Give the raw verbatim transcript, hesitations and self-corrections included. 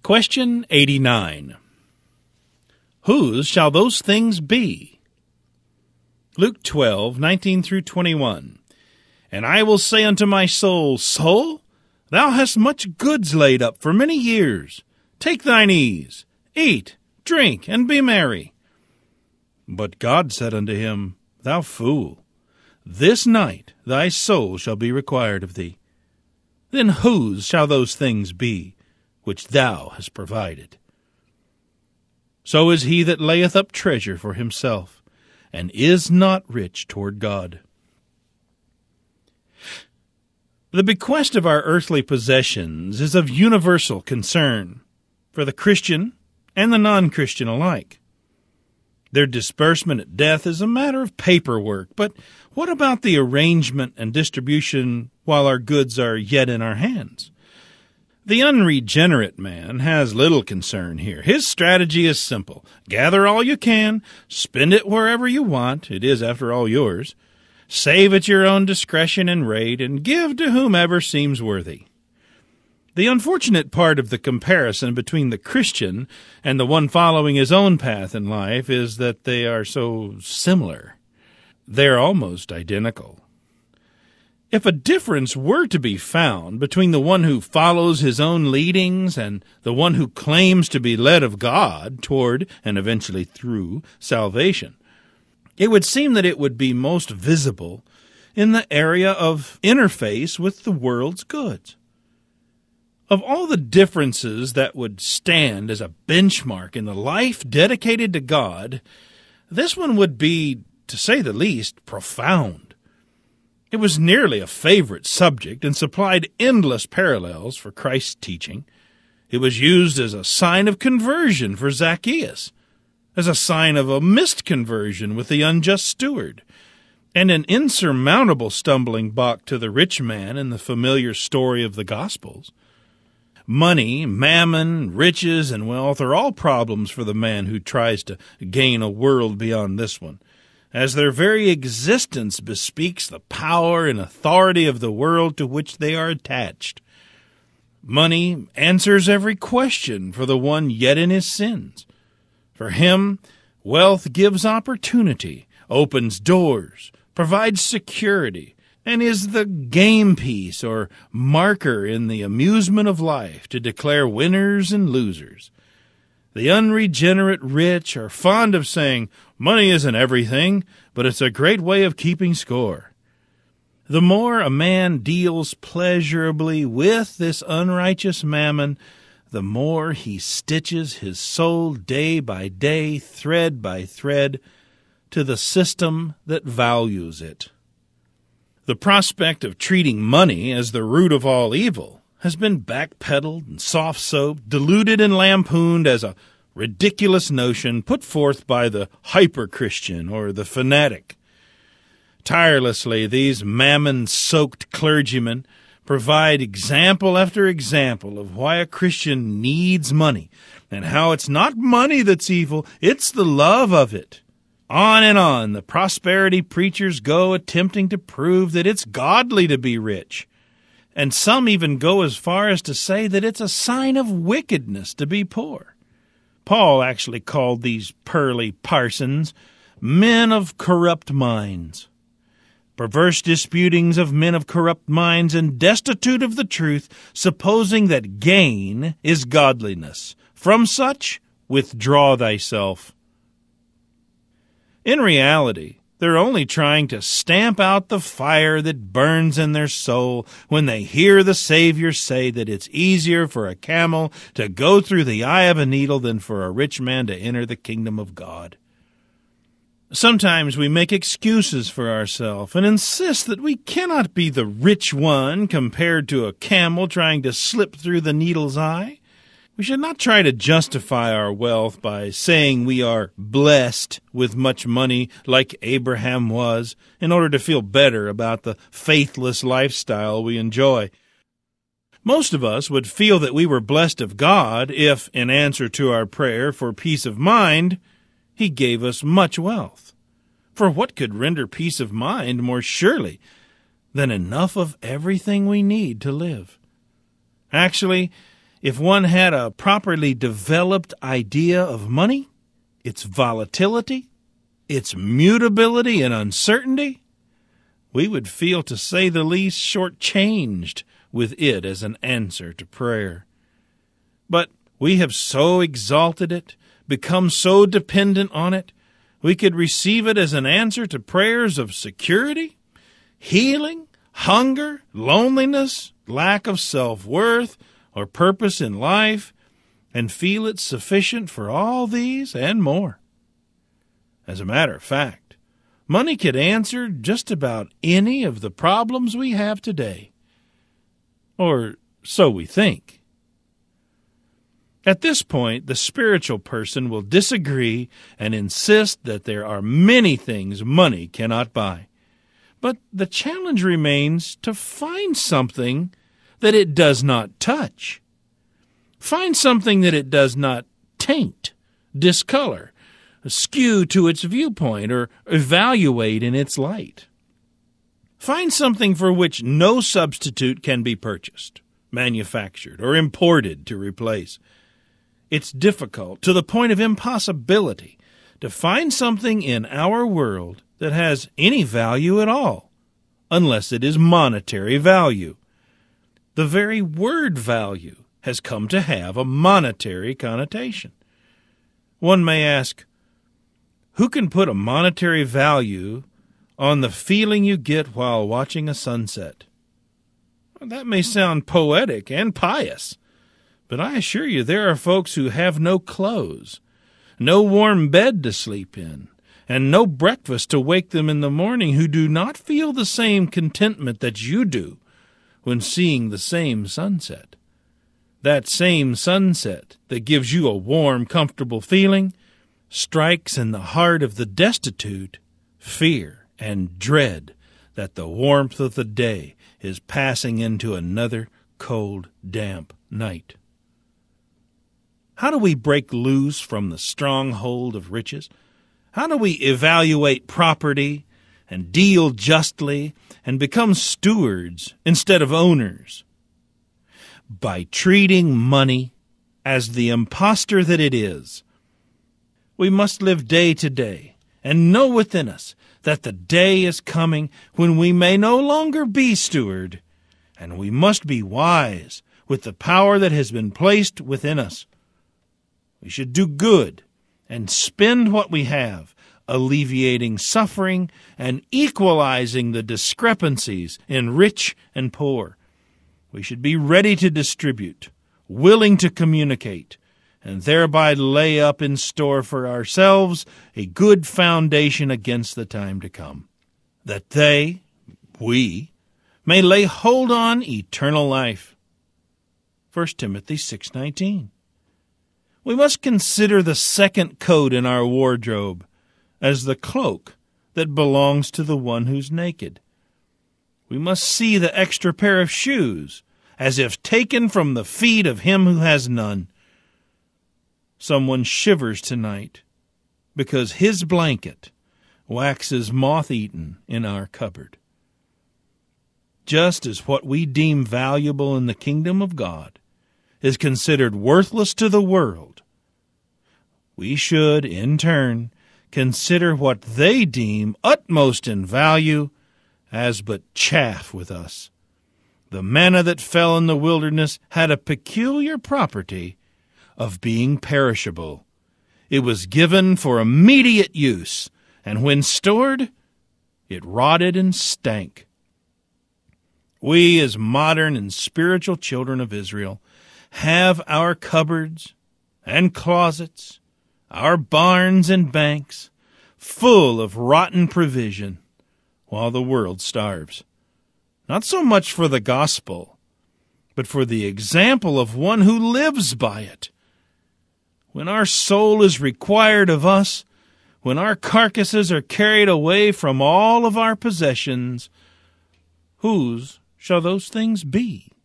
Question eighty-nine. Whose shall those things be? Luke twelve, nineteen through twenty-one. And I will say unto my soul, Soul, thou hast much goods laid up for many years. Take thine ease, eat, drink, and be merry. But God said unto him, Thou fool, this night thy soul shall be required of thee. Then whose shall those things be which thou hast provided? So is he that layeth up treasure for himself, and is not rich toward God. The bequest of our earthly possessions is of universal concern for the Christian and the non-Christian alike. Their disbursement at death is a matter of paperwork, but what about the arrangement and distribution while our goods are yet in our hands? The unregenerate man has little concern here. His strategy is simple. Gather all you can, spend it wherever you want, it is after all yours, save at your own discretion and rate, and give to whomever seems worthy. The unfortunate part of the comparison between the Christian and the one following his own path in life is that they are so similar. They're almost identical. If a difference were to be found between the one who follows his own leadings and the one who claims to be led of God toward, and eventually through, salvation, it would seem that it would be most visible in the area of interface with the world's goods. Of all the differences that would stand as a benchmark in the life dedicated to God, this one would be, to say the least, profound. It was nearly a favorite subject and supplied endless parallels for Christ's teaching. It was used as a sign of conversion for Zacchaeus, as a sign of a missed conversion with the unjust steward, and an insurmountable stumbling block to the rich man in the familiar story of the Gospels. Money, mammon, riches, and wealth are all problems for the man who tries to gain a world beyond this one, as their very existence bespeaks the power and authority of the world to which they are attached. Money answers every question for the one yet in his sins. For him, wealth gives opportunity, opens doors, provides security, and is the game piece or marker in the amusement of life to declare winners and losers. The unregenerate rich are fond of saying, money isn't everything, but it's a great way of keeping score. The more a man deals pleasurably with this unrighteous mammon, the more he stitches his soul day by day, thread by thread, to the system that values it. The prospect of treating money as the root of all evil has been backpedaled and soft-soaped, diluted and lampooned as a ridiculous notion put forth by the hyper-Christian or the fanatic. Tirelessly, these mammon-soaked clergymen provide example after example of why a Christian needs money and how it's not money that's evil, it's the love of it. On and on, the prosperity preachers go attempting to prove that it's godly to be rich. And some even go as far as to say that it's a sign of wickedness to be poor. Paul actually called these pearly parsons men of corrupt minds. Perverse disputings of men of corrupt minds and destitute of the truth, supposing that gain is godliness. From such, withdraw thyself. In reality, they're only trying to stamp out the fire that burns in their soul when they hear the Savior say that it's easier for a camel to go through the eye of a needle than for a rich man to enter the kingdom of God. Sometimes we make excuses for ourselves and insist that we cannot be the rich one compared to a camel trying to slip through the needle's eye. We should not try to justify our wealth by saying we are blessed with much money like Abraham was in order to feel better about the faithless lifestyle we enjoy. Most of us would feel that we were blessed of God if, in answer to our prayer for peace of mind, He gave us much wealth. For what could render peace of mind more surely than enough of everything we need to live? Actually, If one had a properly developed idea of money, its volatility, its mutability and uncertainty, we would feel, to say the least, shortchanged with it as an answer to prayer. But we have so exalted it, become so dependent on it, we could receive it as an answer to prayers of security, healing, hunger, loneliness, lack of self-worth, or purpose in life, and feel it sufficient for all these and more. As a matter of fact, money could answer just about any of the problems we have today. Or so we think. At this point, the spiritual person will disagree and insist that there are many things money cannot buy. But the challenge remains to find something that it does not touch. Find something that it does not taint, discolor, skew to its viewpoint, or evaluate in its light. Find something for which no substitute can be purchased, manufactured, or imported to replace. It's difficult, to the point of impossibility, to find something in our world that has any value at all, unless it is monetary value. The very word value has come to have a monetary connotation. One may ask, who can put a monetary value on the feeling you get while watching a sunset? Well, that may sound poetic and pious, but I assure you there are folks who have no clothes, no warm bed to sleep in, and no breakfast to wake them in the morning, who do not feel the same contentment that you do when seeing the same sunset. That same sunset that gives you a warm, comfortable feeling strikes in the heart of the destitute fear and dread that the warmth of the day is passing into another cold, damp night. How do we break loose from the stronghold of riches? How do we evaluate property and deal justly and become stewards instead of owners? By treating money as the impostor that it is. We must live day to day and know within us that the day is coming when we may no longer be steward, and we must be wise with the power that has been placed within us. We should do good and spend what we have, alleviating suffering and equalizing the discrepancies in rich and poor. We should be ready to distribute, willing to communicate, and thereby lay up in store for ourselves a good foundation against the time to come, that they, we, may lay hold on eternal life. First Timothy six nineteen. We must consider the second coat in our wardrobe as the cloak that belongs to the one who's naked. We must see the extra pair of shoes as if taken from the feet of him who has none. Someone shivers tonight because his blanket waxes moth-eaten in our cupboard. Just as what we deem valuable in the kingdom of God is considered worthless to the world, we should, in turn, consider what they deem utmost in value as but chaff with us. The manna that fell in the wilderness had a peculiar property of being perishable. It was given for immediate use, and when stored, it rotted and stank. We, as modern and spiritual children of Israel, have our cupboards and closets, our barns and banks, full of rotten provision, while the world starves. Not so much for the gospel, but for the example of one who lives by it. When our soul is required of us, when our carcasses are carried away from all of our possessions, whose shall those things be?